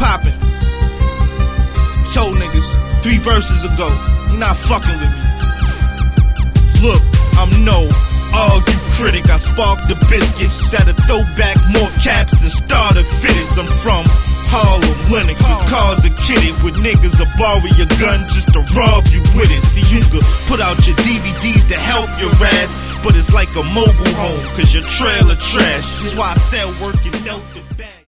poppin'. Told niggas 3 verses ago, you not fucking with me. Look, I'm no all you critic. I spark the biscuits that'll throw back more caps than starter fitteds. I'm from Harlem, Lennox, with cars are kitted, with niggas will borrow your gun just to rob you with it. See, you could put out your DVDs to help your ass, but it's like a mobile home, cause your trailer trash. That's why I sell work and melt the bag.